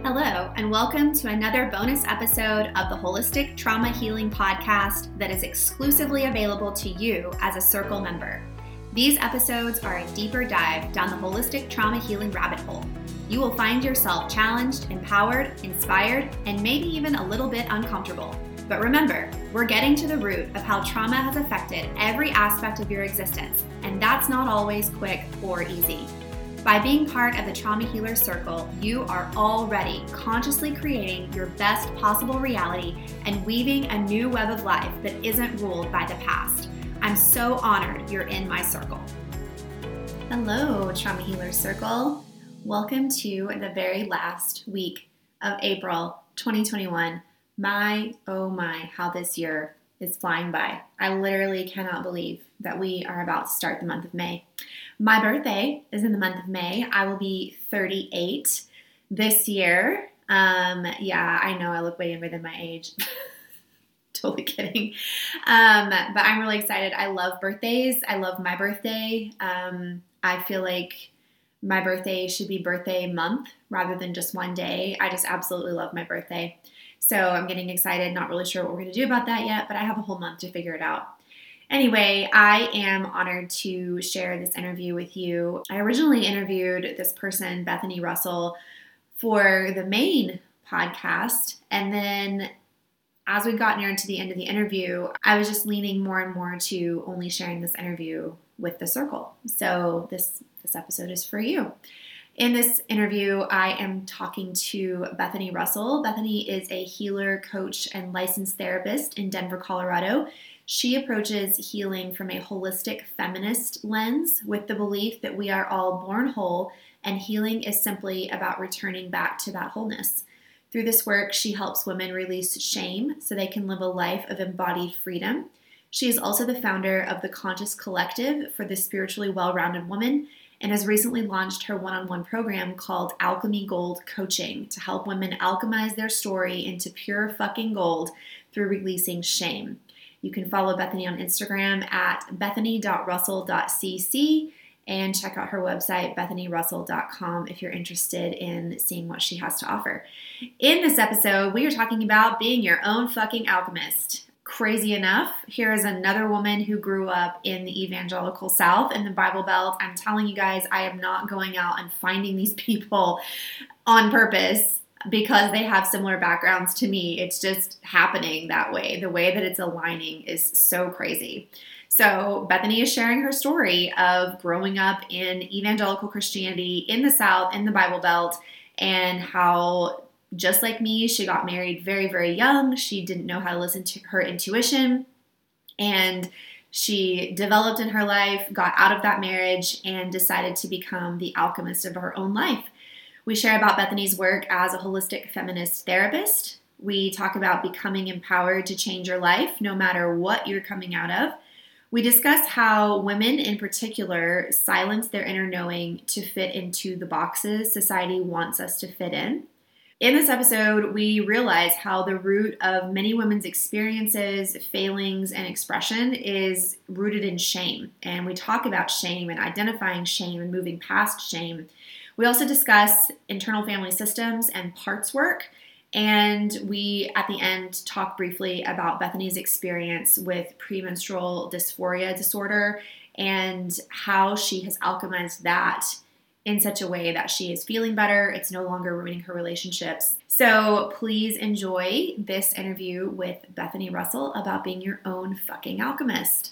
Hello, and welcome to another bonus episode of the Holistic Trauma Healing Podcast that is exclusively available to you as a Circle member. These episodes are a deeper dive down the holistic trauma healing rabbit hole. You will find yourself challenged, empowered, inspired, and maybe even a little bit uncomfortable. But remember, we're getting to the root of how trauma has affected every aspect of your existence, and that's not always quick or easy. By being part of the Trauma Healer Circle, you are already consciously creating your best possible reality and weaving a new web of life that isn't ruled by the past. I'm so honored you're in my circle. Hello, Trauma Healer Circle. Welcome to the very last week of April 2021. Oh my, how this year is flying by. I literally cannot believe that we are about to start the month of May. My birthday is in the month of May. I will be 38 this year. Yeah, I know I look way younger than my age. Totally kidding. But I'm really excited. I love birthdays. I love my birthday. I feel like my birthday should be birthday month rather than just one day. I just absolutely love my birthday. So I'm getting excited. Not really sure what we're going to do about that yet, but I have a whole month to figure it out. Anyway, I am honored to share this interview with you. I originally interviewed this person, Bethany Russell, for the main podcast. And then as we got near to the end of the interview, I was just leaning more and more to only sharing this interview with the circle. So this episode is for you. In this interview, I am talking to Bethany Russell. Bethany is a healer, coach, and licensed therapist in Denver, Colorado. She approaches healing from a holistic feminist lens with the belief that we are all born whole and healing is simply about returning back to that wholeness. Through this work, she helps women release shame so they can live a life of embodied freedom. She is also the founder of the Conscious Collective for the Spiritually Well-Rounded Woman and has recently launched her one-on-one program called Alchemy Gold Coaching to help women alchemize their story into pure fucking gold through releasing shame. You can follow Bethany on Instagram at bethany.russell.cc and check out her website, bethanyrussell.com, if you're interested in seeing what she has to offer. In this episode, we are talking about being your own fucking alchemist. Crazy enough, here is another woman who grew up in the evangelical South in the Bible Belt. I'm telling you guys, I am not going out and finding these people on purpose because they have similar backgrounds to me. It's just happening that way. The way that it's aligning is so crazy. So Bethany is sharing her story of growing up in evangelical Christianity in the South, in the Bible Belt, and how, just like me, she got married very, very young. She didn't know how to listen to her intuition, and she developed in her life, got out of that marriage, and decided to become the alchemist of her own life. We share about Bethany's work as a holistic feminist therapist. We talk about becoming empowered to change your life, no matter what you're coming out of. We discuss how women in particular silence their inner knowing to fit into the boxes society wants us to fit in. In this episode, we realize how the root of many women's experiences, failings, and expression is rooted in shame. And we talk about shame and identifying shame and moving past shame. We also discuss internal family systems and parts work. And we, at the end, talk briefly about Bethany's experience with premenstrual dysphoria disorder and how she has alchemized that in such a way that she is feeling better. It's no longer ruining her relationships. So please enjoy this interview with Bethany Russell about being your own fucking alchemist.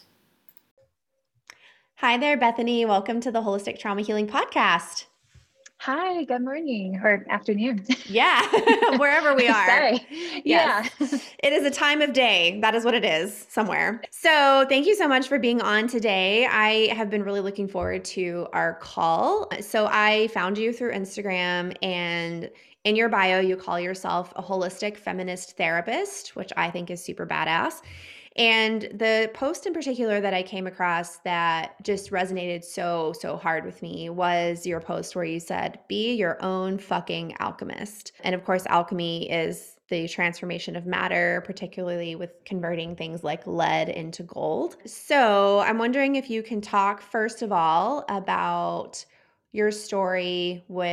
Hi there, Bethany. Welcome to the Holistic Trauma Healing Podcast. Hi, good morning or afternoon. Yeah, wherever we are. Sorry. Yes. Yeah. It is a time of day. That is what it is somewhere. So thank you so much for being on today. I have been really looking forward to our call. So I found you through Instagram, and in your bio, you call yourself a holistic feminist therapist, which I think is super badass. And the post in particular that I came across that just resonated so hard with me was your post where you said, be your own fucking alchemist. And of course, alchemy is the transformation of matter, particularly with converting things like lead into gold. So I'm wondering if you can talk, first of all, about your story with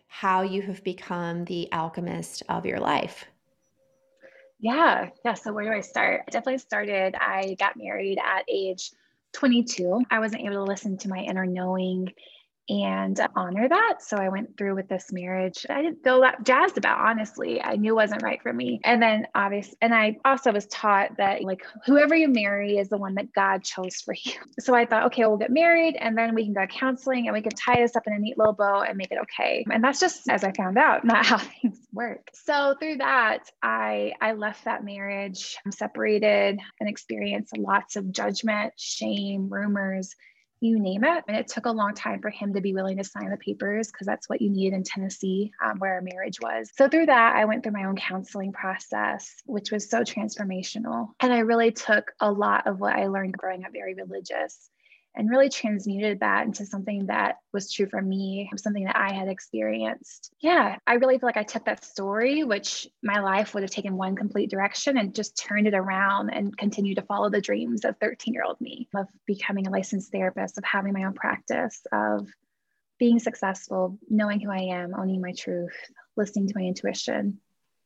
how you have become the alchemist of your life. Yeah. Yeah. So where do I start? I definitely started, I got married at age 22. I wasn't able to listen to my inner knowing and honor that. So I went through with this marriage. I didn't feel that jazzed about, honestly. I knew it wasn't right for me. And then obviously, and I also was taught that like whoever you marry is the one that God chose for you. So I thought, okay, we'll get married and then we can go to counseling and we can tie this up in a neat little bow and make it okay. And that's just, as I found out, not how things work. So through that, I left that marriage, I'm separated, and experienced lots of judgment, shame, rumors, you name it. And it took a long time for him to be willing to sign the papers because that's what you needed in Tennessee, where our marriage was. So through that, I went through my own counseling process, which was so transformational. And I really took a lot of what I learned growing up very religious and really transmuted that into something that was true for me, something that I had experienced. Yeah, I really feel like I took that story, which my life would have taken one complete direction, and just turned it around and continued to follow the dreams of 13-year-old me, of becoming a licensed therapist, of having my own practice, of being successful, knowing who I am, owning my truth, listening to my intuition.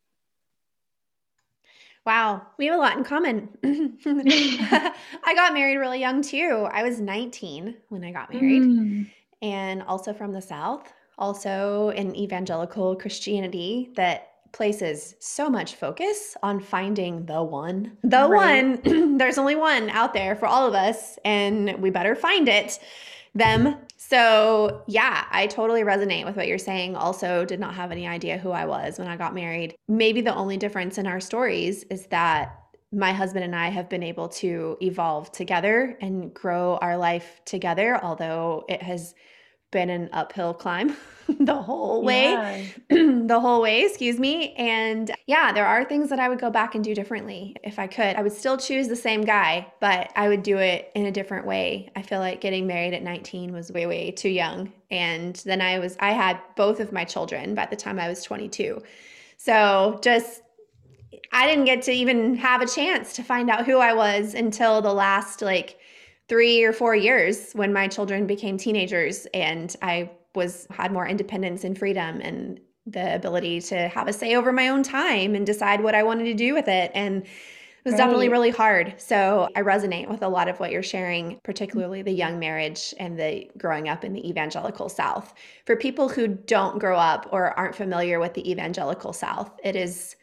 Wow, we have a lot in common. I got married really young too. I was 19 when I got married, and also from the South, also in evangelical Christianity that places so much focus on finding the one. The Right. one. There's only one out there for all of us, and we better find it. Them. So yeah, I totally resonate with what you're saying. Also did not have any idea who I was when I got married. Maybe the only difference in our stories is that my husband and I have been able to evolve together and grow our life together, although it has been an uphill climb the whole way, Yeah. excuse me. And yeah, there are things that I would go back and do differently if I could. I would still choose the same guy, but I would do it in a different way. I feel like getting married at 19 was way, way too young. And then I had both of my children by the time I was 22. So I didn't get to even have a chance to find out who I was until the last 3 or 4 years when my children became teenagers and I had more independence and freedom and the ability to have a say over my own time and decide what I wanted to do with it. And it was definitely really hard. So I resonate with a lot of what you're sharing, particularly the young marriage and the growing up in the evangelical South. For people who don't grow up or aren't familiar with the evangelical South, it is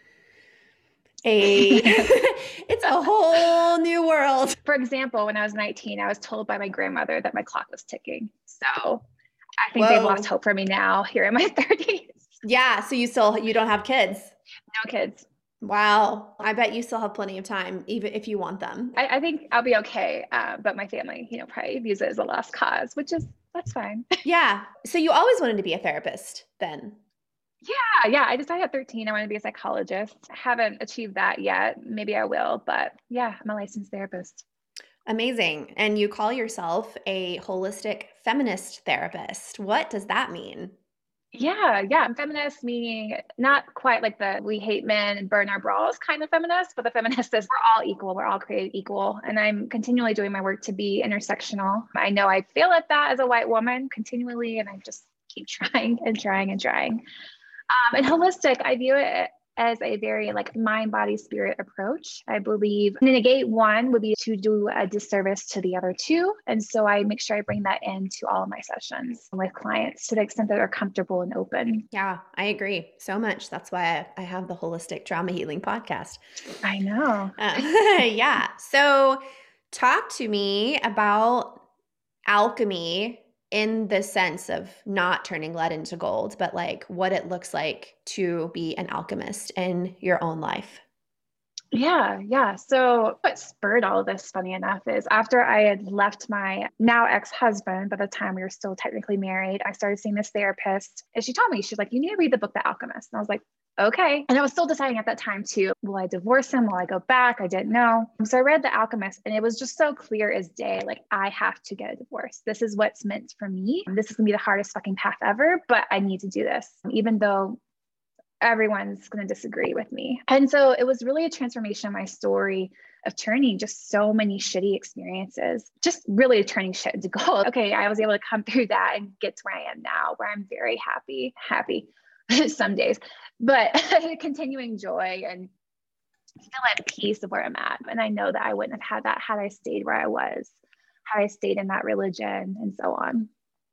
it's a whole new world. For example, when I was 19, I was told by my grandmother that my clock was ticking. So I think they've lost hope for me now here in my 30s. Yeah. So you don't have kids? No kids. Wow. I bet you still have plenty of time, even if you want them. I think I'll be okay. But my family, probably views it as a lost cause, that's fine. Yeah. So you always wanted to be a therapist then? Yeah. I decided at 13, I want to be a psychologist. I haven't achieved that yet. Maybe I will, but yeah, I'm a licensed therapist. Amazing. And you call yourself a holistic feminist therapist. What does that mean? Yeah. I'm feminist, meaning not quite like the we hate men and burn our bras kind of feminist, but the feminist is we're all equal. We're all created equal. And I'm continually doing my work to be intersectional. I know I fail at that as a white woman continually, and I just keep trying and trying and trying. And holistic, I view it as a very mind, body, spirit approach. I believe to negate one would be to do a disservice to the other two. And so I make sure I bring that into all of my sessions with clients to the extent that they're comfortable and open. Yeah, I agree so much. That's why I have the Holistic Trauma Healing podcast. I know. Yeah. So talk to me about alchemy in the sense of not turning lead into gold, but what it looks like to be an alchemist in your own life. Yeah. So what spurred all of this, funny enough, is after I had left my now ex-husband, by the time we were still technically married, I started seeing this therapist, and she told me, she's like, you need to read the book, The Alchemist. And I was like, okay. And I was still deciding at that time too, will I divorce him? Will I go back? I didn't know. So I read The Alchemist, and it was just so clear as day, I have to get a divorce. This is what's meant for me. This is gonna be the hardest fucking path ever, but I need to do this, even though everyone's going to disagree with me. And so it was really a transformation of my story of turning just so many shitty experiences, just really turning shit into gold. Okay, I was able to come through that and get to where I am now, where I'm very happy some days, but continuing joy and feel at peace of where I'm at. And I know that I wouldn't have had that had I stayed where I was, had I stayed in that religion, and so on.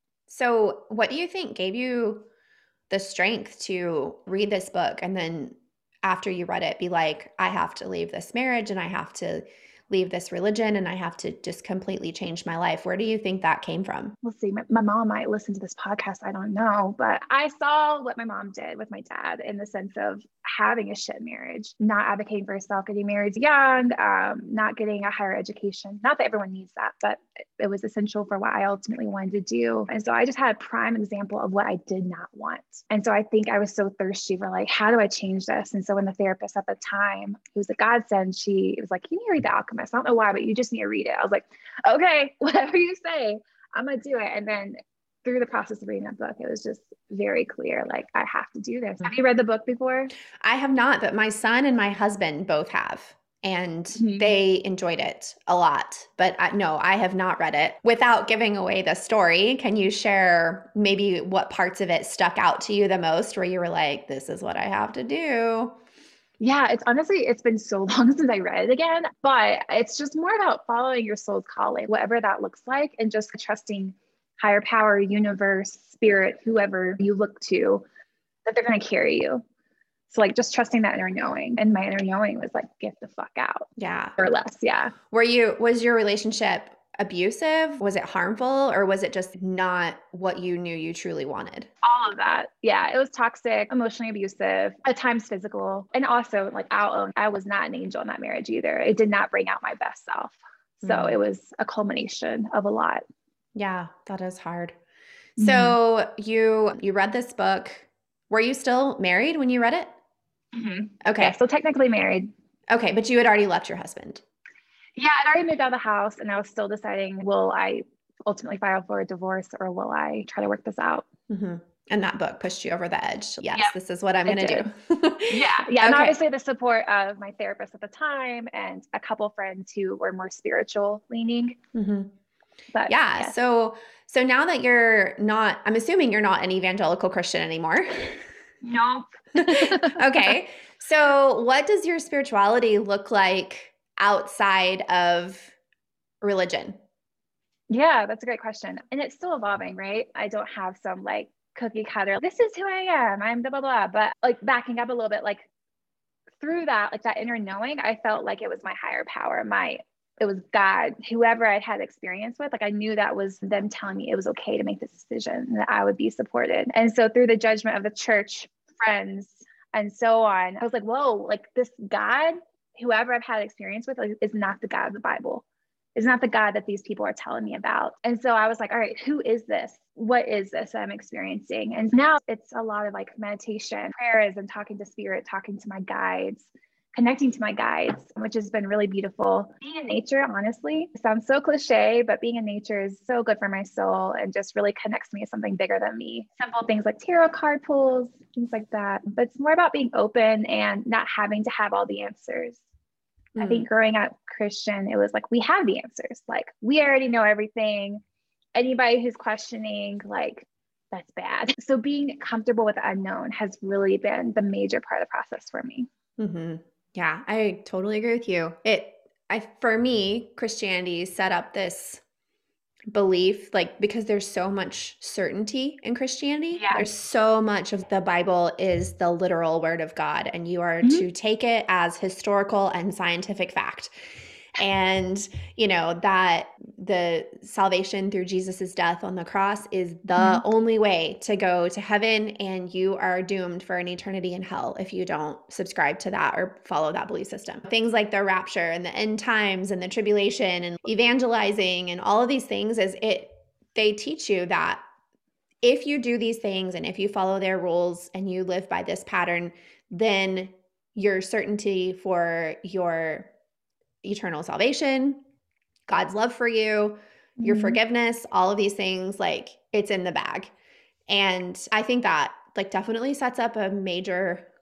So what do you think gave you the strength to read this book and then after you read it be like, I have to leave this marriage and I have to leave this religion and I have to just completely change my life? Where do you think that came from? We'll see. My mom might listen to this podcast. I don't know, but I saw what my mom did with my dad in the sense of having a shit marriage, not advocating for herself, getting married young, not getting a higher education. Not that everyone needs that, but it was essential for what I ultimately wanted to do. And so I just had a prime example of what I did not want. And so I think I was so thirsty for like, how do I change this? And so when the therapist at the time, who was a godsend, she was like, you need to read The Alchemist. I don't know why, but you just need to read it. I was like, okay, whatever you say, I'm going to do it. And then through the process of reading that book, it was just very clear, like, I have to do this. Have you read the book before? I have not, but my son and my husband both have. And they enjoyed it a lot. But no, I have not read it. Without giving away the story, can you share maybe what parts of it stuck out to you the most where you were like, this is what I have to do? Yeah, it's been so long since I read it again, but it's just more about following your soul's calling, whatever that looks like, and just trusting higher power, universe, spirit, whoever you look to, that they're going to carry you. So like just trusting that inner knowing. And my inner knowing was like, get the fuck out. Yeah. Or less. Yeah. Was your relationship abusive? Was it harmful? Or was it just not what you knew you truly wanted? All of that. Yeah. It was toxic, emotionally abusive, at times physical. And also like I'll own, I was not an angel in that marriage either. It did not bring out my best self. So it was a culmination of a lot. Yeah, that is hard. So you read this book. Were you still married when you read it? Okay. Yeah, so technically married. Okay, but you had already left your husband. Yeah, I'd already moved out of the house and I was still deciding, will I ultimately file for a divorce or will I try to work this out? And that book pushed you over the edge. Yes, This is what I'm going to do. Yeah. And obviously the support of my therapist at the time and a couple friends who were more spiritual leaning. But yeah. So now that you're not, I'm assuming you're not an evangelical Christian anymore. Nope. Okay. So what does your spirituality look like outside of religion? Yeah, that's a great question. And it's still evolving, right? I don't have some like cookie cutter, this is who I am, I'm blah, blah, blah. But like backing up a little bit, like through that, like that inner knowing, I felt like it was my higher power, it was God, whoever I had experience with, like I knew that was them telling me it was okay to make this decision, that I would be supported. And so through the judgment of the church, friends, and so on, I was like, whoa, like this God, whoever I've had experience with, like, is not the God of the Bible. Is not the God that these people are telling me about. And so I was like, all right, who is this? What is this I'm experiencing? And now it's a lot of like meditation, prayers, and talking to spirit, talking to my guides, connecting to my guides, which has been really beautiful. Being in nature, honestly, sounds so cliche, but being in nature is so good for my soul and just really connects me to something bigger than me. Simple things like tarot card pulls, things like that. But it's more about being open and not having to have all the answers. I think growing up Christian, it was like, we have the answers. Like, we already know everything. Anybody who's questioning, like, that's bad. So being comfortable with the unknown has really been the major part of the process for me. Yeah, I totally agree with you. For me, Christianity set up this belief, like, because there's so much certainty in Christianity. Yeah. There's so much of the Bible is the literal word of God, and you are to take it as historical and scientific fact. And, you know, that the salvation through Jesus's death on the cross is the only way to go to heaven, and you are doomed for an eternity in hell if you don't subscribe to that or follow that belief system. Things like the rapture and the end times and the tribulation and evangelizing and all of these things they teach you that if you do these things and if you follow their rules and you live by this pattern, then your certainty for your eternal salvation, God's love for you, your forgiveness, all of these things, it's in the bag. And I think that definitely sets up a major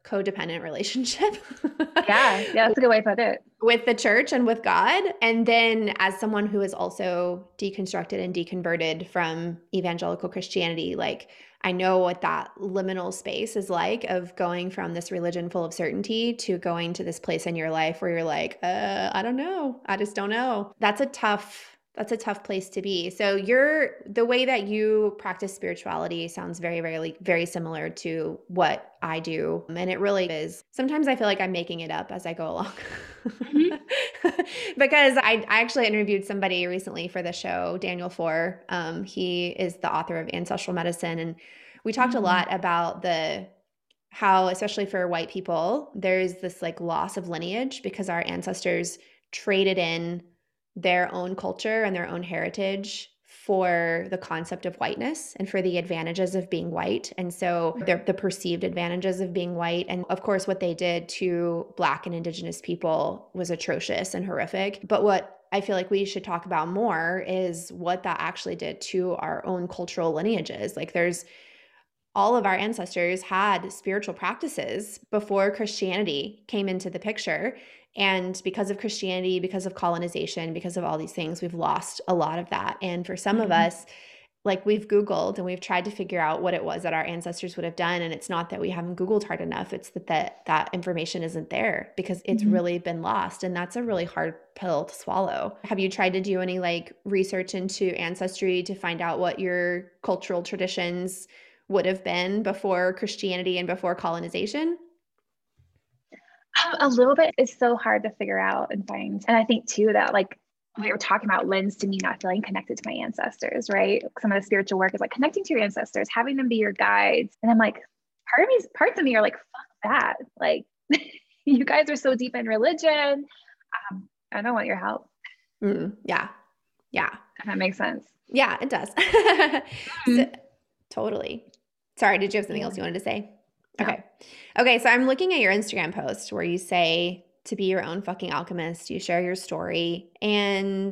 codependent relationship. Yeah, that's a good way to put it. With the church and with God. And then as someone who is also deconstructed and deconverted from evangelical Christianity, like I know what that liminal space is like of going from this religion full of certainty to going to this place in your life where you're like, I don't know. I just don't know. That's a tough place to be. So the way that you practice spirituality sounds very, very, very similar to what I do. And it really is. Sometimes I feel like I'm making it up as I go along. Because I actually interviewed somebody recently for the show, Daniel Four. He is the author of Ancestral Medicine. And we talked a lot about how, especially for white people, there's this like loss of lineage because our ancestors traded in their own culture and their own heritage for the concept of whiteness and for the advantages of being white. And so the perceived advantages of being white. And of course, what they did to Black and Indigenous people was atrocious and horrific. But what I feel like we should talk about more is what that actually did to our own cultural lineages. Like all of our ancestors had spiritual practices before Christianity came into the picture. And because of Christianity, because of colonization, because of all these things, we've lost a lot of that. And for some of us, like we've Googled and we've tried to figure out what it was that our ancestors would have done. And it's not that we haven't Googled hard enough. It's that information isn't there because it's really been lost. And that's a really hard pill to swallow. Have you tried to do any like research into ancestry to find out what your cultural traditions would have been before Christianity and before colonization? A little bit. It's so hard to figure out and find. And I think too that like we were talking about lends to me not feeling connected to my ancestors, right? Some of the spiritual work is like connecting to your ancestors, having them be your guides. And I'm like, parts of me are like, fuck that. Like you guys are so deep in religion. I don't want your help. Yeah. If that makes sense. Yeah, it does. So, totally. Sorry, did you have something else you wanted to say? No. Okay, so I'm looking at your Instagram post where you say to be your own fucking alchemist, you share your story. And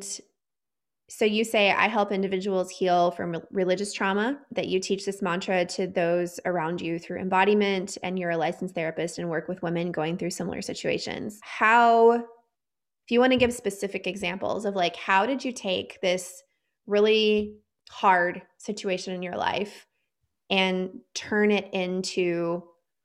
so you say, I help individuals heal from religious trauma, that you teach this mantra to those around you through embodiment, and you're a licensed therapist and work with women going through similar situations. If you want to give specific examples of like, how did you take this really hard situation in your life and turn it into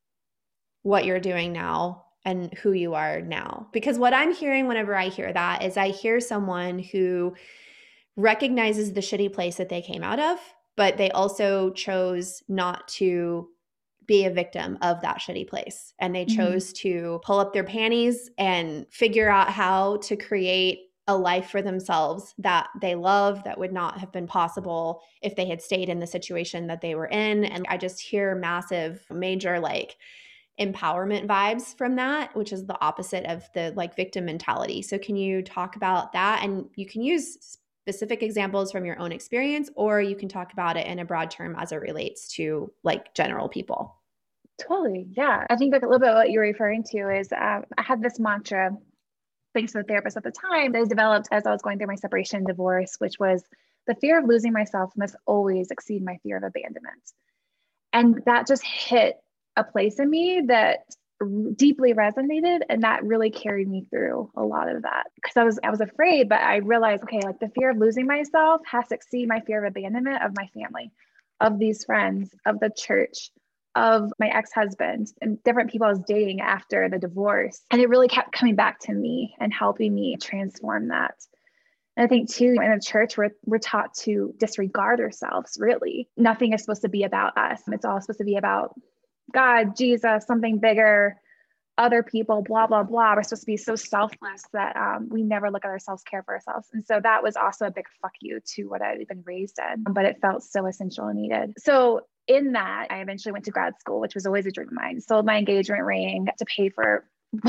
what you're doing now and who you are now? Because what I'm hearing whenever I hear that is I hear someone who recognizes the shitty place that they came out of, but they also chose not to be a victim of that shitty place. And they chose to pull up their panties and figure out how to create a life for themselves that they love, that would not have been possible if they had stayed in the situation that they were in. And I just hear massive, major like empowerment vibes from that, which is the opposite of the like victim mentality. So can you talk about that? And you can use specific examples from your own experience, or you can talk about it in a broad term as it relates to like general people. Totally. Yeah. I think like a little bit what you're referring to is I had this mantra, thanks to the therapist at the time, that was developed as I was going through my separation and divorce, which was the fear of losing myself must always exceed my fear of abandonment. And that just hit a place in me that deeply resonated, and that really carried me through a lot of that because I was afraid, but I realized, okay, like the fear of losing myself has to exceed my fear of abandonment of my family, of these friends, of the church, of my ex-husband, and different people I was dating after the divorce. And it really kept coming back to me and helping me transform that. And I think too, in the church, we're taught to disregard ourselves, really. Nothing is supposed to be about us. It's all supposed to be about God, Jesus, something bigger, other people, blah, blah, blah. We're supposed to be so selfless that we never look at ourselves, care for ourselves. And so that was also a big fuck you to what I'd been raised in, but it felt so essential and needed. So in that, I eventually went to grad school, which was always a dream of mine. Sold my engagement ring to pay for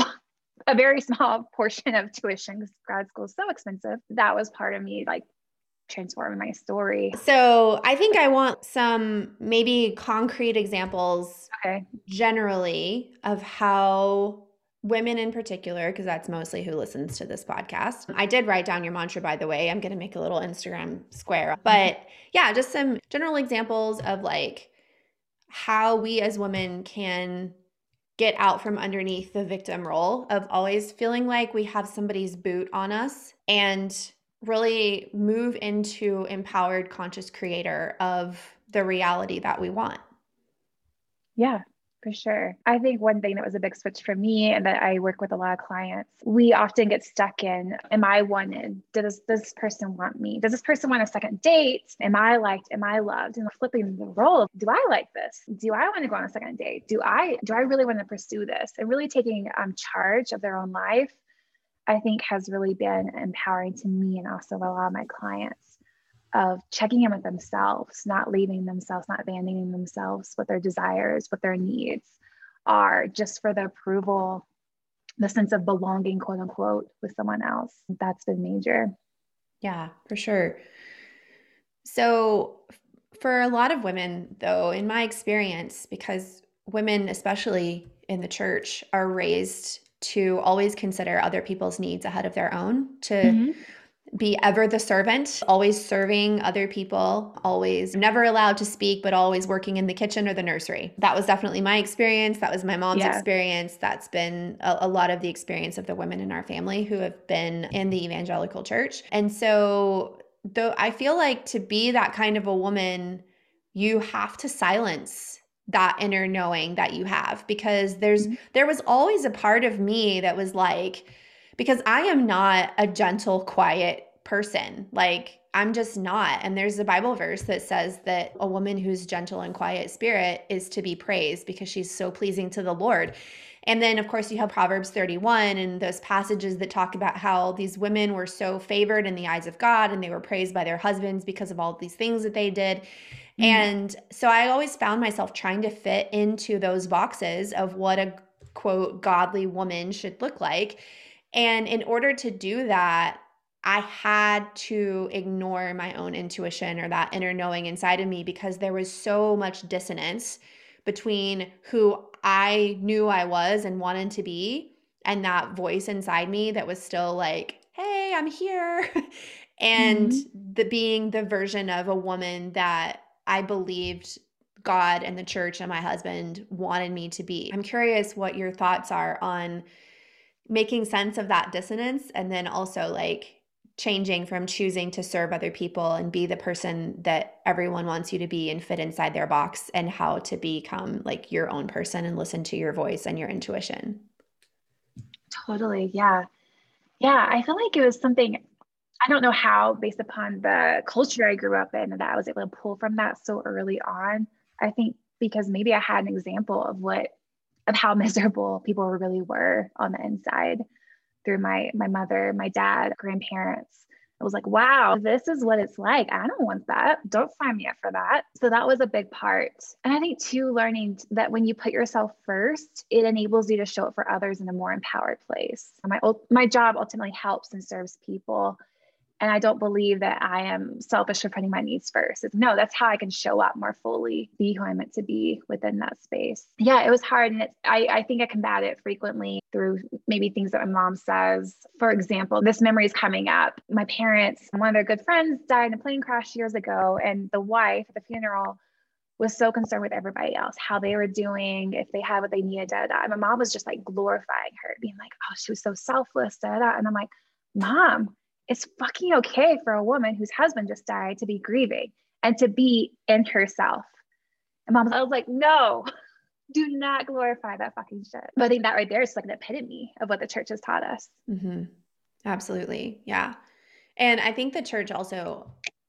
a very small portion of tuition because grad school is so expensive. That was part of me like transforming my story. So I think I want some maybe concrete examples generally of how women in particular, because that's mostly who listens to this podcast. I did write down your mantra, by the way. I'm going to make a little Instagram square. But yeah, just some general examples of like how we as women can get out from underneath the victim role of always feeling like we have somebody's boot on us and really move into empowered conscious creator of the reality that we want. Yeah, for sure. I think one thing that was a big switch for me and that I work with a lot of clients, we often get stuck in, am I wanted? Does this person want me? Does this person want a second date? Am I liked? Am I loved? And flipping the role, do I like this? Do I want to go on a second date? Do I really want to pursue this? And really taking charge of their own life, I think has really been empowering to me and also a lot of my clients, of checking in with themselves, not leaving themselves, not abandoning themselves, what their desires, what their needs are, just for the approval, the sense of belonging, quote unquote, with someone else. That's been major. Yeah, for sure. So for a lot of women, though, in my experience, because women, especially in the church, are raised to always consider other people's needs ahead of their own, to be ever the servant, always serving other people, always never allowed to speak, but always working in the kitchen or the nursery. That was definitely my experience. That was my mom's experience. That's been a lot of the experience of the women in our family who have been in the evangelical church. And so though I feel like to be that kind of a woman, you have to silence that inner knowing that you have, because there was always a part of me that was like, because I am not a gentle, quiet person. Like, I'm just not. And there's a Bible verse that says that a woman who's gentle and quiet spirit is to be praised because she's so pleasing to the Lord. And then, of course, you have Proverbs 31 and those passages that talk about how these women were so favored in the eyes of God and they were praised by their husbands because of all these things that they did. And so I always found myself trying to fit into those boxes of what a, quote, godly woman should look like. And in order to do that, I had to ignore my own intuition or that inner knowing inside of me, because there was so much dissonance between who I knew I was and wanted to be and that voice inside me that was still like, hey, I'm here. And being the version of a woman that I believed God and the church and my husband wanted me to be. I'm curious what your thoughts are on making sense of that dissonance, and then also like changing from choosing to serve other people and be the person that everyone wants you to be and fit inside their box, and how to become like your own person and listen to your voice and your intuition. Totally. Yeah. Yeah. I feel like it was something, I don't know how, based upon the culture I grew up in, that I was able to pull from that so early on. I think because maybe I had an example of how miserable people really were on the inside through my mother, my dad, grandparents. I was like, wow, this is what it's like. I don't want that. Don't sign me up for that. So that was a big part. And I think too, learning that when you put yourself first, it enables you to show up for others in a more empowered place. My job ultimately helps and serves people. And I don't believe that I am selfish for putting my needs first. No, that's how I can show up more fully, be who I'm meant to be within that space. Yeah, it was hard. And I think I combat it frequently through maybe things that my mom says. For example, this memory is coming up. My parents, one of their good friends died in a plane crash years ago. And the wife at the funeral was so concerned with everybody else, how they were doing, if they had what they needed, da, da. And my mom was just like glorifying her, being like, oh, she was so selfless, da, da. And I'm like, Mom, it's fucking okay for a woman whose husband just died to be grieving and to be in herself. And I was like, no, do not glorify that fucking shit. But I think that right there is like an epitome of what the church has taught us. Mm-hmm. Absolutely. Yeah. And I think the church also,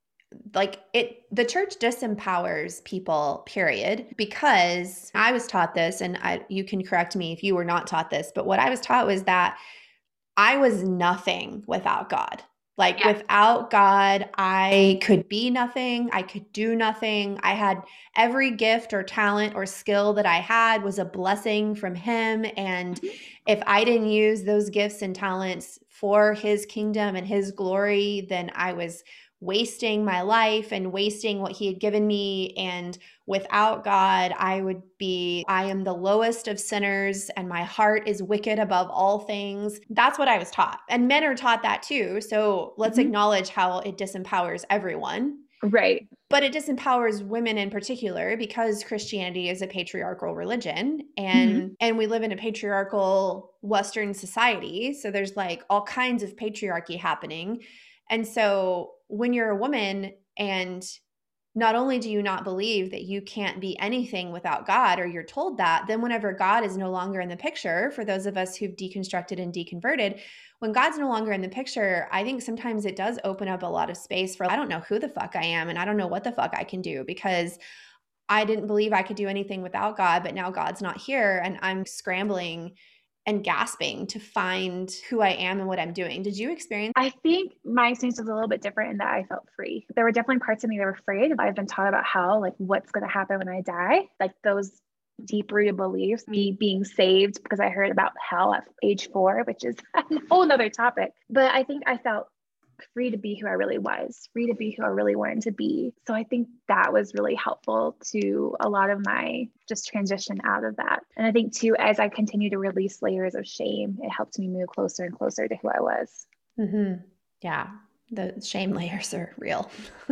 the church disempowers people, period, because I was taught this, and you can correct me if you were not taught this, but what I was taught was that I was nothing without God. Without God, I could be nothing. I could do nothing. I had every gift or talent or skill that I had was a blessing from Him. And if I didn't use those gifts and talents for His kingdom and His glory, then I was wasting my life and wasting what He had given me. And without God, I am the lowest of sinners and my heart is wicked above all things. That's what I was taught. And men are taught that too. So let's acknowledge how it disempowers everyone. Right. But it disempowers women in particular because Christianity is a patriarchal religion Mm-hmm. and we live in a patriarchal Western society. So there's like all kinds of patriarchy happening. And so when you're a woman and not only do you not believe that you can't be anything without God, or you're told that, then whenever God is no longer in the picture, for those of us who've deconstructed and deconverted, when God's no longer in the picture, I think sometimes it does open up a lot of space for, I don't know who the fuck I am and I don't know what the fuck I can do because I didn't believe I could do anything without God, but now God's not here and I'm scrambling and gasping to find who I am and what I'm doing. Did you experience? I think my experience was a little bit different in that I felt free. There were definitely parts of me that were afraid. I've been taught about how, like, what's going to happen when I die, like those deep rooted beliefs, me being saved because I heard about hell at age 4, which is a whole nother topic. But I think I felt free to be who I really was, free to be who I really wanted to be. So I think that was really helpful to a lot of my just transition out of that. And I think too, as I continue to release layers of shame, it helped me move closer and closer to who I was. Mm-hmm. Yeah. The shame layers are real.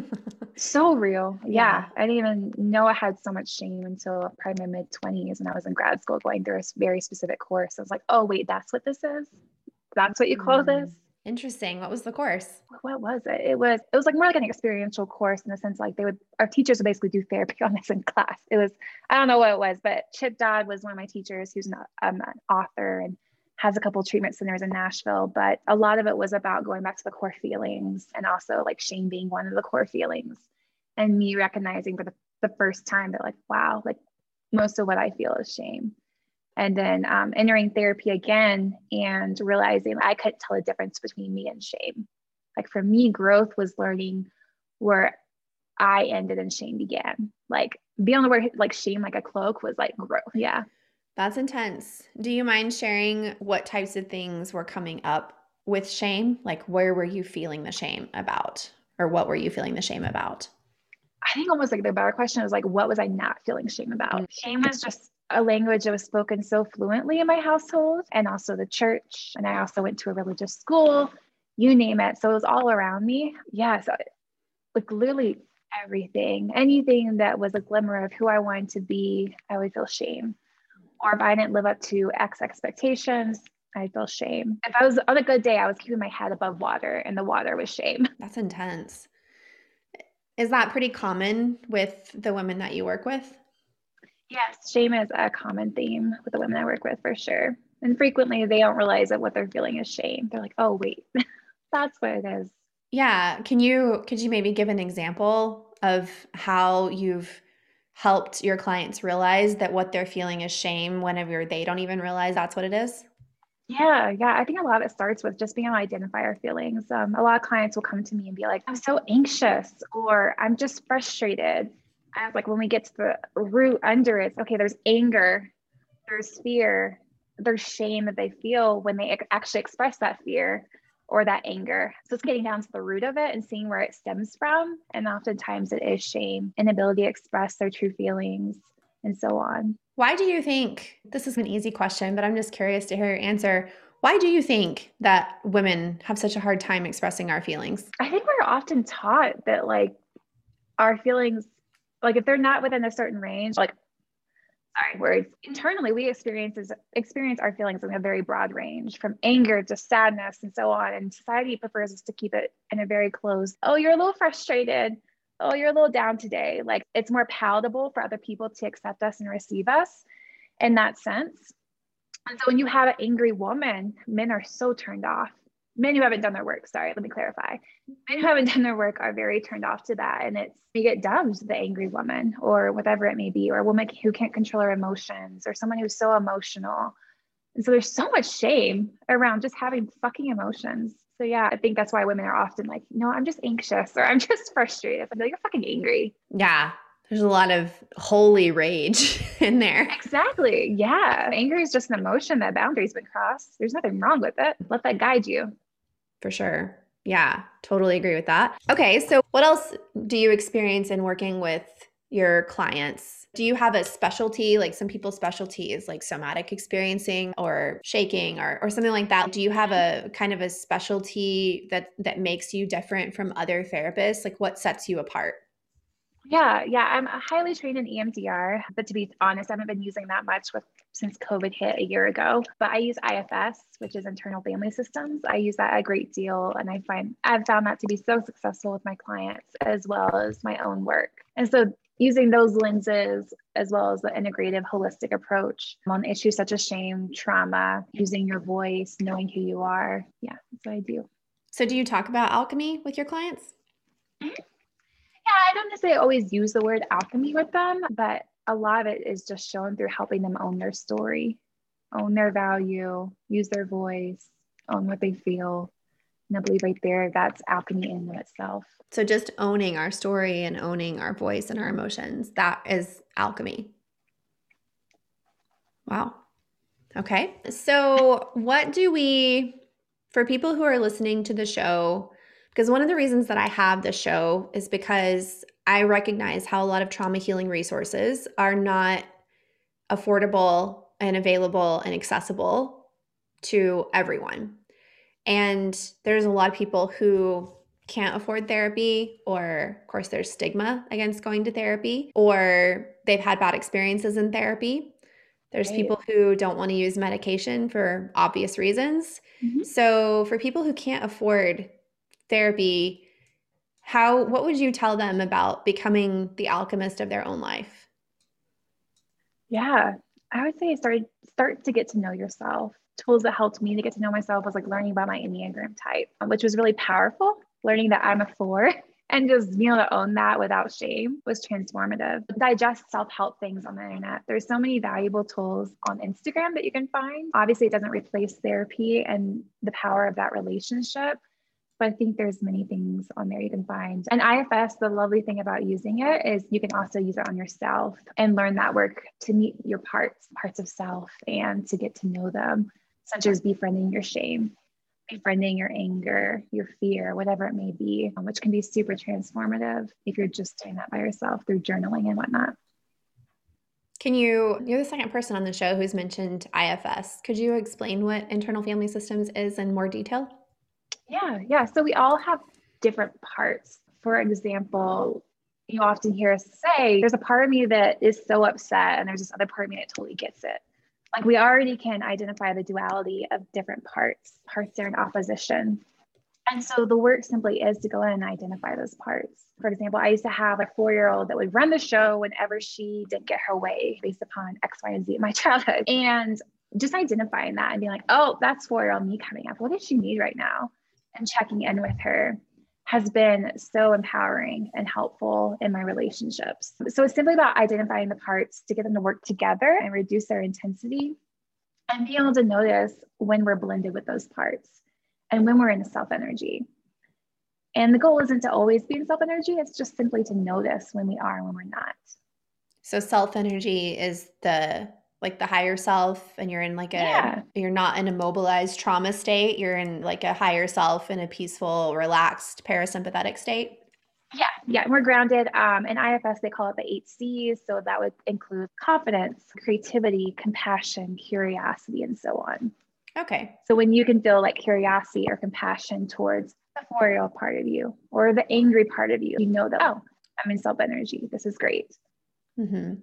So real. Yeah. Yeah. I didn't even know I had so much shame until probably my mid-20s when I was in grad school going through a very specific course. I was like, oh, wait, that's what this is? That's what you call this? Interesting. What was the course? What was it? It was like more like an experiential course in the sense like our teachers would basically do therapy on us in class. It was, I don't know what it was, but Chip Dodd was one of my teachers who's an author and has a couple of treatment centers in Nashville. But a lot of it was about going back to the core feelings and also like shame being one of the core feelings. And me recognizing for the first time that like, wow, like most of what I feel is shame. And then entering therapy again and realizing I couldn't tell the difference between me and shame. Like for me, growth was learning where I ended and shame began. Like beyond the word like shame, like a cloak was like growth. Yeah. That's intense. Do you mind sharing what types of things were coming up with shame? Like where were you feeling the shame about? Or what were you feeling the shame about? I think almost like the better question was like, what was I not feeling shame about? Shame was just a language that was spoken so fluently in my household and also the church. And I also went to a religious school, you name it. So it was all around me. Yeah. So like literally everything, anything that was a glimmer of who I wanted to be, I would feel shame. Or if I didn't live up to X expectations, I feel shame. If I was on a good day, I was keeping my head above water and the water was shame. That's intense. Is that pretty common with the women that you work with? Yes, shame is a common theme with the women I work with for sure. And frequently they don't realize that what they're feeling is shame. They're like, oh, wait, that's what it is. Yeah. Could you maybe give an example of how you've helped your clients realize that what they're feeling is shame whenever they don't even realize that's what it is? Yeah. I think a lot of it starts with just being able to identify our feelings. A lot of clients will come to me and be like, I'm so anxious or I'm just frustrated. I was like, when we get to the root under it, okay, there's anger, there's fear, there's shame that they feel when they actually express that fear or that anger. So it's getting down to the root of it and seeing where it stems from. And oftentimes it is shame, inability to express their true feelings, and so on. Why do you think, this is an easy question, but I'm just curious to hear your answer. Why do you think that women have such a hard time expressing our feelings? I think we're often taught that like our feelings, like if they're not within a certain range, like words internally we experience our feelings in a very broad range from anger to sadness and so on, and society prefers us to keep it in a very closed, oh, you're a little frustrated, oh, you're a little down today. Like it's more palatable for other people to accept us and receive us in that sense. And so when you have an angry woman, men are so turned off. Men who haven't done their work, sorry, let me clarify. Men who haven't done their work are very turned off to that. And it's, you get dubbed the angry woman or whatever it may be, or a woman who can't control her emotions, or someone who's so emotional. And so there's so much shame around just having fucking emotions. So yeah, I think that's why women are often like, no, I'm just anxious or I'm just frustrated. I'm like, you're fucking angry. Yeah. There's a lot of holy rage in there. Exactly. Yeah. Anger is just an emotion that boundaries been crossed. There's nothing wrong with it. Let that guide you. For sure. Yeah, totally agree with that. Okay, so what else do you experience in working with your clients Do you have a specialty? Like some people's specialty is like somatic experiencing or shaking or something like that. Do you have a kind of a specialty that makes you different from other therapists? Like what sets you apart? Yeah. I'm highly trained in EMDR, but to be honest, I haven't been using that much since COVID hit a year ago. But I use IFS, which is internal family systems. I use that a great deal, and I've found that to be so successful with my clients as well as my own work. And so using those lenses as well as the integrative holistic approach on issues such as shame, trauma, using your voice, knowing who you are. Yeah, that's what I do. So do you talk about alchemy with your clients? Yeah, I don't necessarily always use the word alchemy with them, but a lot of it is just shown through helping them own their story, own their value, use their voice, own what they feel. And I believe right there, that's alchemy in and of itself. So just owning our story and owning our voice and our emotions, that is alchemy. Wow. Okay. So for people who are listening to the show, because one of the reasons that I have the show is because I recognize how a lot of trauma healing resources are not affordable and available and accessible to everyone. And there's a lot of people who can't afford therapy, or of course there's stigma against going to therapy, or they've had bad experiences in therapy. There's people who don't want to use medication for obvious reasons. Mm-hmm. So for people who can't afford therapy, what would you tell them about becoming the alchemist of their own life? Yeah, I would say start to get to know yourself. Tools that helped me to get to know myself was like learning about my Enneagram type, which was really powerful. Learning that I'm a 4 and just being able to own that without shame was transformative. Digest self-help things on the internet. There's so many valuable tools on Instagram that you can find. Obviously, it doesn't replace therapy and the power of that relationship, but I think there's many things on there you can find. And IFS, the lovely thing about using it is you can also use it on yourself and learn that work to meet your parts of self and to get to know them, such as befriending your shame, befriending your anger, your fear, whatever it may be, which can be super transformative if you're just doing that by yourself through journaling and whatnot. You're the second person on the show who's mentioned IFS. Could you explain what internal family systems is in more detail? Yeah. So we all have different parts. For example, you often hear us say, there's a part of me that is so upset, and there's this other part of me that totally gets it. Like we already can identify the duality of different parts that are in opposition. And so the work simply is to go in and identify those parts. For example, I used to have a 4-year-old that would run the show whenever she didn't get her way based upon X, Y, and Z in my childhood. And just identifying that and being like, oh, that's 4-year-old me coming up. What does she need right now? And checking in with her has been so empowering and helpful in my relationships. So it's simply about identifying the parts to get them to work together and reduce their intensity, and being able to notice when we're blended with those parts and when we're in the self energy. And the goal isn't to always be in self energy. It's just simply to notice when we are and when we're not. So self energy is the higher self, and you're in you're not in a mobilized trauma state. You're in like a higher self in a peaceful, relaxed, parasympathetic state. Yeah. We're grounded. In IFS, they call it the 8 C's. So that would include confidence, creativity, compassion, curiosity, and so on. Okay. So when you can feel like curiosity or compassion towards the 4-year-old part of you or the angry part of you, you know that, oh, I'm in self energy. This is great. Mm-hmm.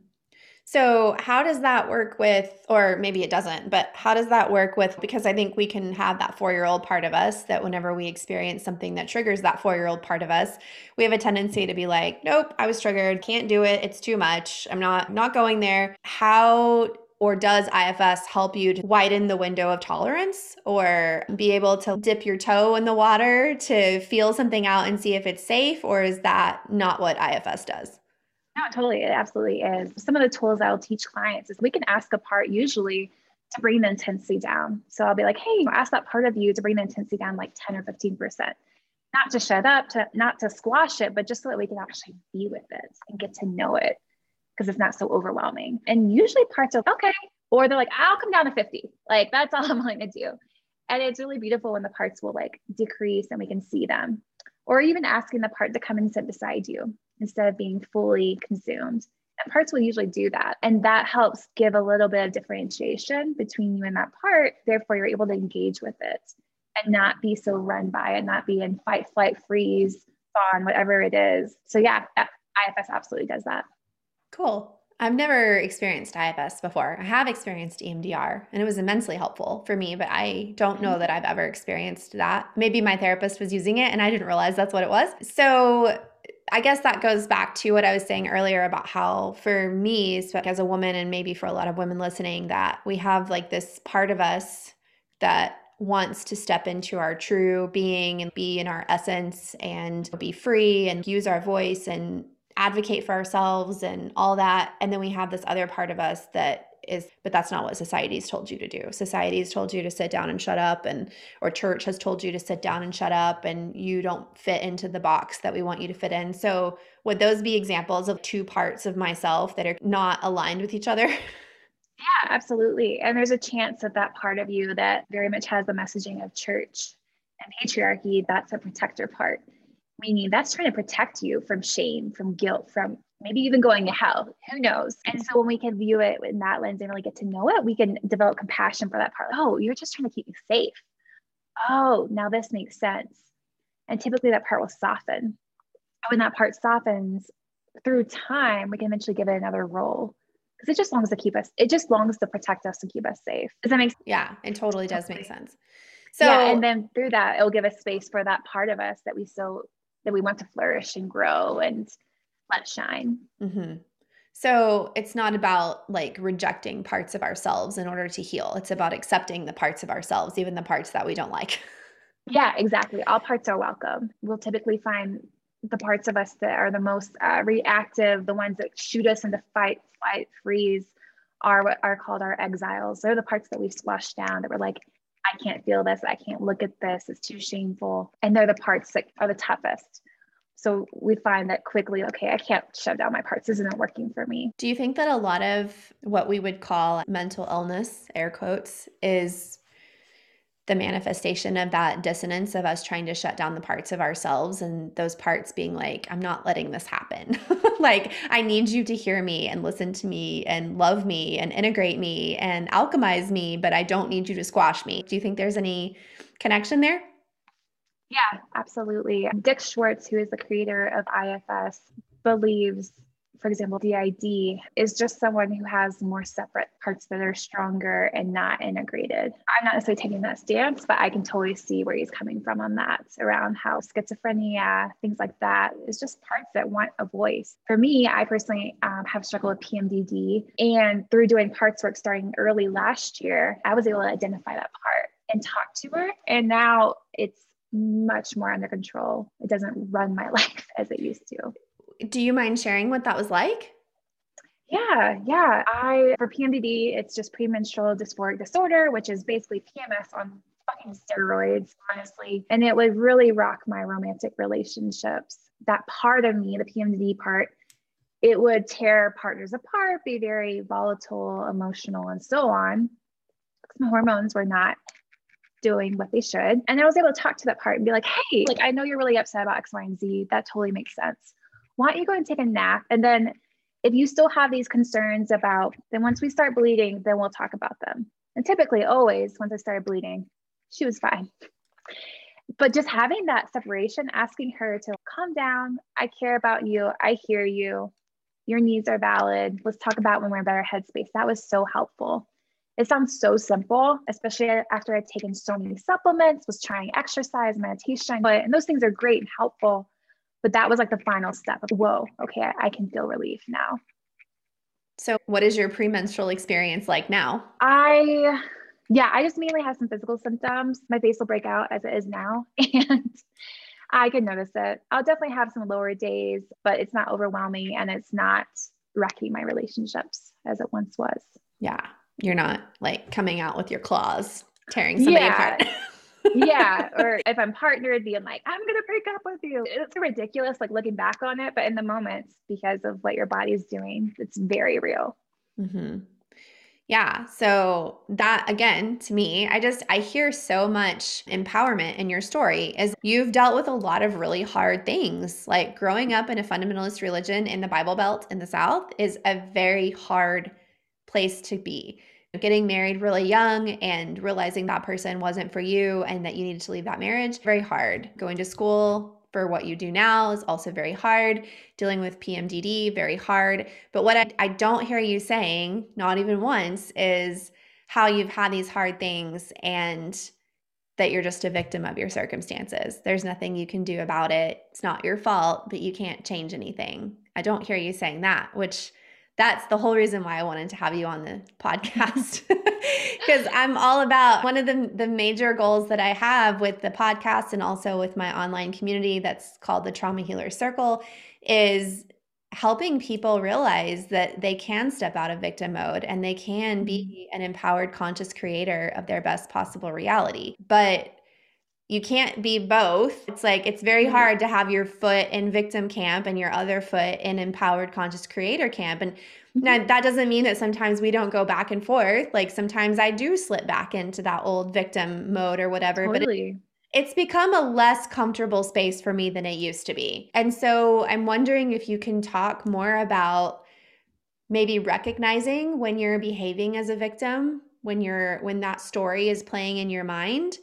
So how does that work with, or maybe it doesn't, but how does that work with, because I think we can have that 4-year-old part of us that whenever we experience something that triggers that 4-year-old part of us, we have a tendency to be like, nope, I was triggered, can't do it, it's too much, I'm not going there. How or does IFS help you to widen the window of tolerance or be able to dip your toe in the water to feel something out and see if it's safe, or is that not what IFS does? No, totally. It absolutely is. Some of the tools I'll teach clients is we can ask a part usually to bring the intensity down. So I'll be like, hey, ask that part of you to bring the intensity down like 10 or 15%. Not to shut up, not to squash it, but just so that we can actually be with it and get to know it because it's not so overwhelming. And usually parts are okay, or they're like, I'll come down to 50. Like that's all I'm willing to do. And it's really beautiful when the parts will like decrease and we can see them. Or even asking the part to come and sit beside you instead of being fully consumed And parts will usually do that. And that helps give a little bit of differentiation between you and that part. Therefore, you're able to engage with it and not be so run by it, not be in fight, flight, freeze, fawn, whatever it is. So yeah, IFS absolutely does that. Cool. I've never experienced IFS before. I have experienced EMDR and it was immensely helpful for me, but I don't know that I've ever experienced that. Maybe my therapist was using it and I didn't realize that's what it was. So I guess that goes back to what I was saying earlier about how for me, as a woman, and maybe for a lot of women listening, that we have like this part of us that wants to step into our true being and be in our essence and be free and use our voice and advocate for ourselves and all that. And then we have this other part of us that is, but that's not what society's told you to do. Society's told you to sit down and shut up, and or church has told you to sit down and shut up, and you don't fit into the box that we want you to fit in. So would those be examples of two parts of myself that are not aligned with each other? Yeah, absolutely. And there's a chance that that part of you that very much has the messaging of church and patriarchy, that's a protector part, meaning that's trying to protect you from shame, from guilt, from maybe even going to hell. Who knows? And so when we can view it in that lens and really get to know it, we can develop compassion for that part. Oh, you're just trying to keep me safe. Oh, now this makes sense. And typically that part will soften. When that part softens through time, we can eventually give it another role. Because it just longs to keep us, it just longs to protect us and keep us safe. Does that make sense? Yeah, it totally does make sense. So yeah, and then through that, it'll give us space for that part of us that we want to flourish and grow and let shine. Mm-hmm. So it's not about like rejecting parts of ourselves in order to heal. It's about accepting the parts of ourselves, even the parts that we don't like. Yeah, exactly. All parts are welcome. We'll typically find the parts of us that are the most reactive, the ones that shoot us into fight, flight, freeze, are what are called our exiles. They're the parts that we've squashed down, that we're like, I can't feel this. I can't look at this. It's too shameful. And they're the parts that are the toughest. So we find that quickly, okay, I can't shut down my parts. This isn't working for me. Do you think that a lot of what we would call mental illness, air quotes, is the manifestation of that dissonance of us trying to shut down the parts of ourselves, and those parts being like, I'm not letting this happen. Like, I need you to hear me and listen to me and love me and integrate me and alchemize me, but I don't need you to squash me. Do you think there's any connection there? Yeah, absolutely. Dick Schwartz, who is the creator of IFS, believes, for example, DID is just someone who has more separate parts that are stronger and not integrated. I'm not necessarily taking that stance, but I can totally see where he's coming from on that, around how schizophrenia, things like that, is just parts that want a voice. For me, I personally have struggled with PMDD, and through doing parts work starting early last year, I was able to identify that part and talk to her. And now it's much more under control. It doesn't run my life as it used to. Do you mind sharing what that was like? Yeah. For PMDD, it's just premenstrual dysphoric disorder, which is basically PMS on fucking steroids, honestly. And it would really rock my romantic relationships. That part of me, the PMDD part, it would tear partners apart, be very volatile, emotional, and so on. My hormones were not doing what they should. And I was able to talk to that part and be like, hey, like, I know you're really upset about X, Y, and Z. That totally makes sense. Why don't you go and take a nap? And then if you still have these concerns about, then once we start bleeding, then we'll talk about them. And typically always once I started bleeding, she was fine. But just having that separation, asking her to calm down. I care about you. I hear you. Your needs are valid. Let's talk about when we're in better headspace. That was so helpful. It sounds so simple, especially after I'd taken so many supplements, was trying exercise, meditation, and those things are great and helpful. But that was like the final step of, whoa, okay, I can feel relief now. So what is your premenstrual experience like now? I just mainly have some physical symptoms. My face will break out as it is now, and I can notice it. I'll definitely have some lower days, but it's not overwhelming and it's not wrecking my relationships as it once was. Yeah. You're not like coming out with your claws, tearing somebody apart. Yeah. Or if I'm partnered, being like, I'm going to break up with you. It's ridiculous, like looking back on it. But in the moment, because of what your body's doing, it's very real. Mm-hmm. Yeah. So that again, to me, I hear so much empowerment in your story as you've dealt with a lot of really hard things. Like growing up in a fundamentalist religion in the Bible Belt in the South is a very hard place to be. Getting married really young and realizing that person wasn't for you and that you needed to leave that marriage, very hard. Going to school for what you do now is also very hard. Dealing with PMDD, very hard. But what I don't hear you saying, not even once, is how you've had these hard things and that you're just a victim of your circumstances. There's nothing you can do about it. It's not your fault, but you can't change anything. I don't hear you saying that, which that's the whole reason why I wanted to have you on the podcast. Because I'm all about one of the major goals that I have with the podcast and also with my online community that's called the Trauma Healer Circle is helping people realize that they can step out of victim mode and they can be an empowered conscious creator of their best possible reality. But you can't be both. It's like it's very hard to have your foot in victim camp and your other foot in empowered conscious creator camp. And now that doesn't mean that sometimes we don't go back and forth. Like sometimes I do slip back into that old victim mode or whatever, Totally. but it's become a less comfortable space for me than it used to be. And so I'm wondering if you can talk more about maybe recognizing when you're behaving as a victim, when that story is playing in your mind,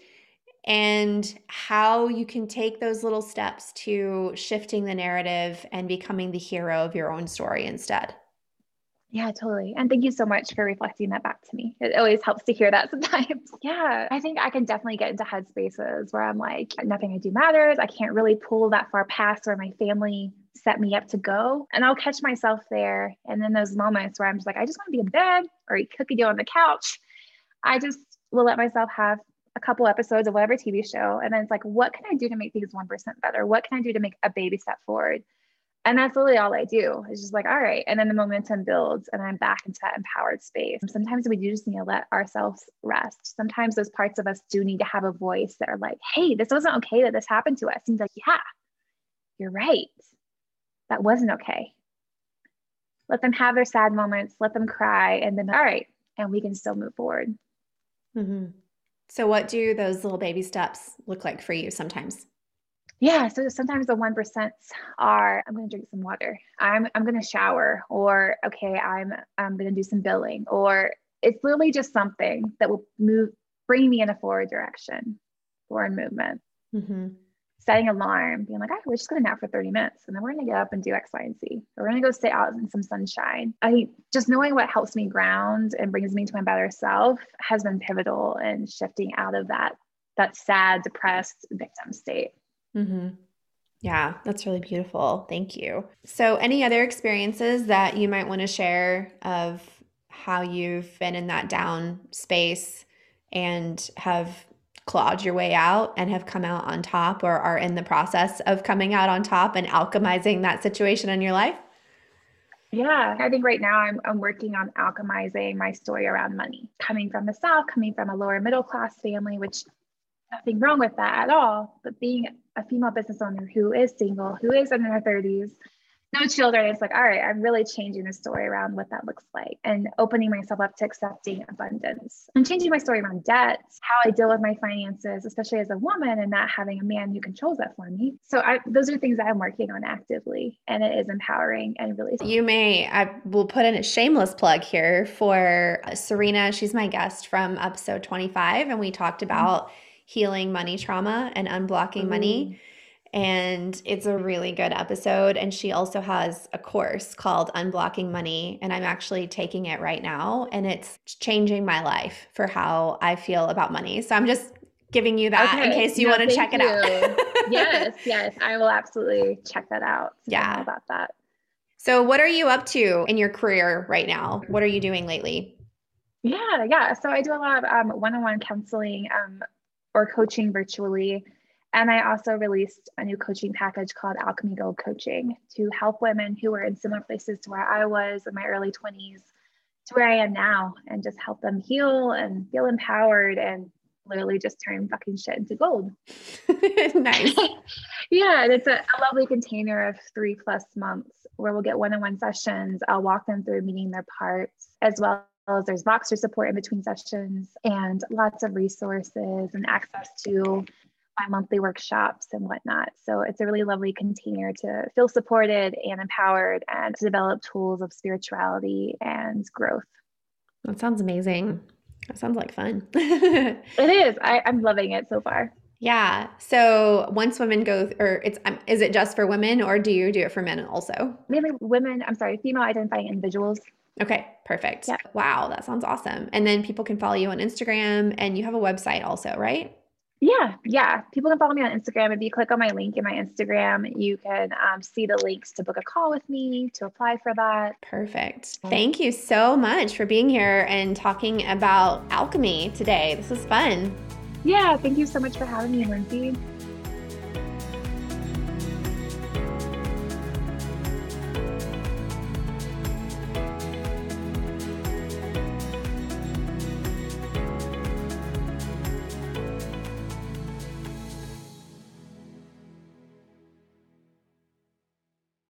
and how you can take those little steps to shifting the narrative and becoming the hero of your own story instead. Yeah, totally. And thank you so much for reflecting that back to me. It always helps to hear that sometimes. Yeah, I think I can definitely get into headspaces where I'm like, nothing I do matters. I can't really pull that far past where my family set me up to go. And I'll catch myself there. And then those moments where I'm just like, I just want to be in bed or eat cookie dough on the couch. I just will let myself have a couple episodes of whatever TV show. And then it's like, what can I do to make things 1% better? What can I do to make a baby step forward? And that's really all I do. It's just like, all right. And then the momentum builds and I'm back into that empowered space. Sometimes we do just need to let ourselves rest. Sometimes those parts of us do need to have a voice that are like, hey, this wasn't okay that this happened to us. And he's like, yeah, you're right. That wasn't okay. Let them have their sad moments, let them cry, and then, all right. And we can still move forward. Mm-hmm. So what do those little baby steps look like for you sometimes? Yeah, so sometimes the 1% are I'm going to drink some water. I'm going to shower, or okay, I'm going to do some billing, or it's literally just something that will bring me in a forward direction, forward movement. Mm-hmm. Setting an alarm, being like, we're just going to nap for 30 minutes and then we're going to get up and do X, Y, and Z. Or we're going to go sit out in some sunshine. I think just knowing what helps me ground and brings me to my better self has been pivotal in shifting out of that sad, depressed victim state. Mm-hmm. Yeah, that's really beautiful. Thank you. So any other experiences that you might want to share of how you've been in that down space and have clawed your way out and have come out on top or are in the process of coming out on top and alchemizing that situation in your life? Yeah, I think right now I'm working on alchemizing my story around money. Coming from the South, coming from a lower middle class family, which nothing wrong with that at all, but being a female business owner who is single, who is in her 30s, no children, it's like, all right, I'm really changing the story around what that looks like and opening myself up to accepting abundance and changing my story around debt, how I deal with my finances, especially as a woman and not having a man who controls that for me. So those are things that I'm working on actively, and it is empowering and really. I will put in a shameless plug here for Serena. She's my guest from episode 25, and we talked about healing money trauma and unblocking money. And it's a really good episode. And she also has a course called Unblocking Money. And I'm actually taking it right now. And it's changing my life for how I feel about money. So I'm just giving you that in case you want to check it out. Yes. I will absolutely check that out. Yeah. Know about that. So what are you up to in your career right now? What are you doing lately? Yeah. So I do a lot of one-on-one counseling or coaching virtually. And I also released a new coaching package called Alchemy Gold Coaching to help women who were in similar places to where I was in my early 20s to where I am now, and just help them heal and feel empowered and literally just turn fucking shit into gold. Nice. Yeah. And it's a lovely container of 3+ months where we'll get one-on-one sessions. I'll walk them through meeting their parts, as well There's Voxer support in between sessions and lots of resources and access to my monthly workshops and whatnot. So it's a really lovely container to feel supported and empowered and to develop tools of spirituality and growth. That sounds amazing. That sounds like fun. It is. I'm loving it so far. Yeah. So once women go, or is it just for women, or do you do it for men also? Mainly female identifying individuals. Okay, perfect. Yeah. Wow, that sounds awesome. And then people can follow you on Instagram, and you have a website also, right? Yeah. People can follow me on Instagram. If you click on my link in my Instagram, you can see the links to book a call with me, to apply for that. Perfect. Thank you so much for being here and talking about alchemy today. This was fun. Yeah, thank you so much for having me, Lindsay.